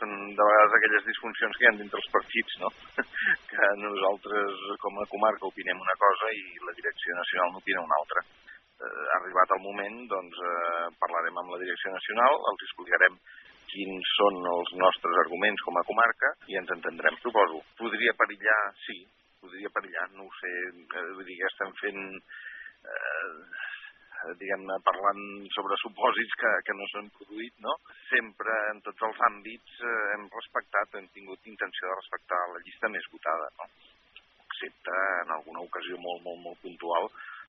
apareixen de vegades aquelles disfuncions que hi ha dintre els partits, no? Que nosaltres, com a comarca, opinem una cosa i la direcció nacional n'opina una altra. Arribat el moment, doncs, parlarem amb la direcció nacional, els explicarem quins són els nostres arguments com a comarca i ens entendrem, suposo. Podria perillar, sí, podria perillar, no ho sé, vull dir que estem fent... diguem-ne, parlant sobre supòsits que no s'han produït, no? Sempre, en tots els àmbits, hem tingut intenció de respectar la llista més votada, no? Excepte en alguna ocasió molt puntual,